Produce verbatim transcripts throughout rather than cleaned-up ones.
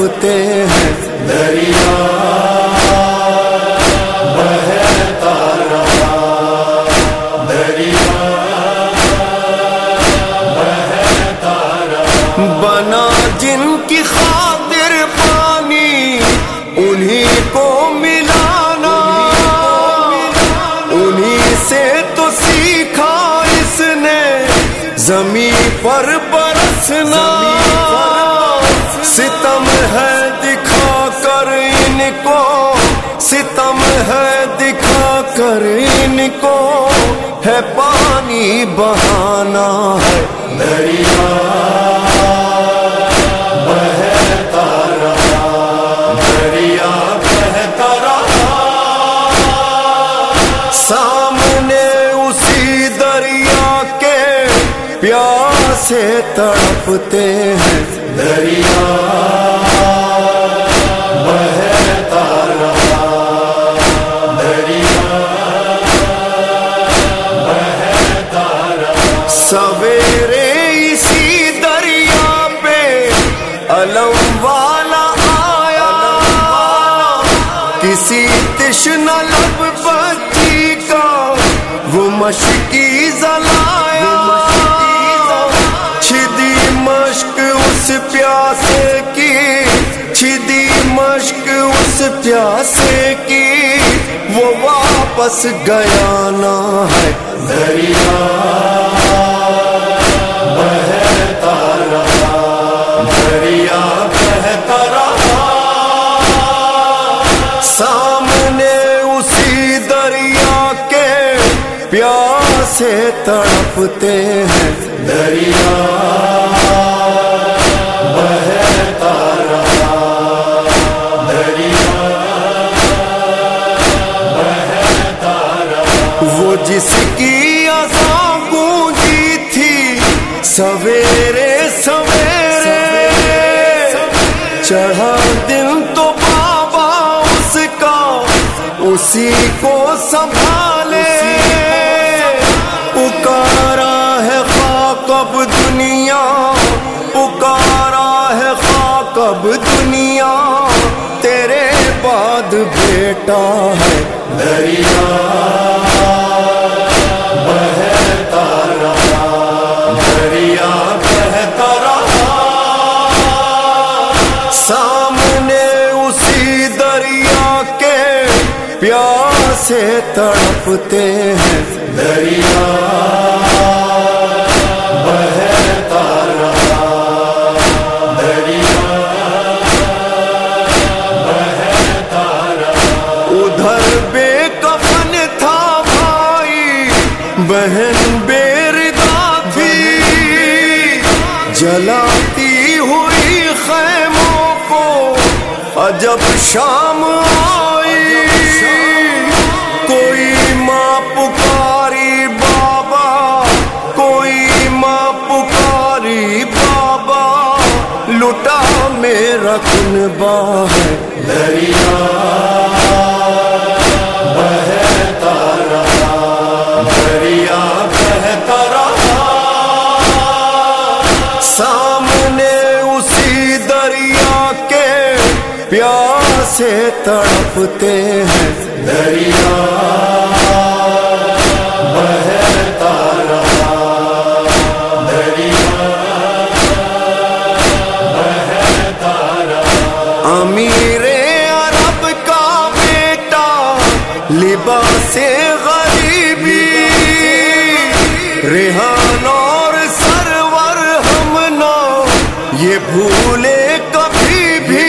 تڑپتے ہیں. دریا بہتا رہا, دریا بہتا رہا. بنا جن کی خاطر پانی انہی کو ملانا, انہی سے تو سیکھا اس نے زمین پر برسنا. ستم ہے دکھا کر ان کو, ستم ہے دکھا کر ان کو, ہے پانی بہانا ہے. دریا بہتا رہا, دریا بہتا رہا. سامنے اسی دریا کے پیاسے تڑپتے ہیں. دریا بہتا رہا, دریا بہتا رہا. سویرے اسی دریا پہ علم والا آیا, کسی تشنہ لب بچی کا وہ مشکی جلایا. چھدی مشک اس پیاسے کی, چھدی مشک اس پیاسے کی, وہ واپس گیا نہ ہے. دریا بہتا رہا, دریا بہتا رہا. سامنے اسی دریا کے پیاسے تڑپتے ہیں. دریا بہتا رہا, دریا بہتا رہا. وہ جس کی اذان گونجی تھی سویرے سویرے, چڑھا دن تو بابا اس کا اسی کو سنبھالے. پکارا ہے خاک اب دنیا, پکارا ہے خاک اب دنیا, تیرے بعد بیٹا ہے. دریا بہتا رہا, دریا بہتا رہا. سامنے اسی دریا کے پیاسے تڑپتے ہیں. دریا بہتا رہا, دریا بہتا رہا. ادھر بے کفن تھا بھائی, بہن بے ردا تھی, جلاتی ہوئی خیموں کو عجب شام آئی. کوئی ماں پکاری بابا, کوئی ماں پکاری بابا, لٹا میرا کنبا ہے. دریا بہتا رہا, دریا بہتا رہا. سامنے اسی دریا کے پیاسے تڑپتے ہیں. دریا بہتا رہا, دریا بہتا رہا. امیر عرب کا بیٹا لباس غریبی, ریحان اور سرور ہم نہ یہ بھولے کبھی بھی.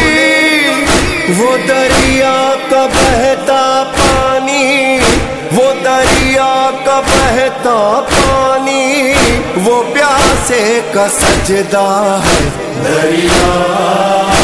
وہ دریا کا بہتا پانی, وہ دریا کا بہتا پانی, وہ پیاسے کا سجدہ ہے. دریا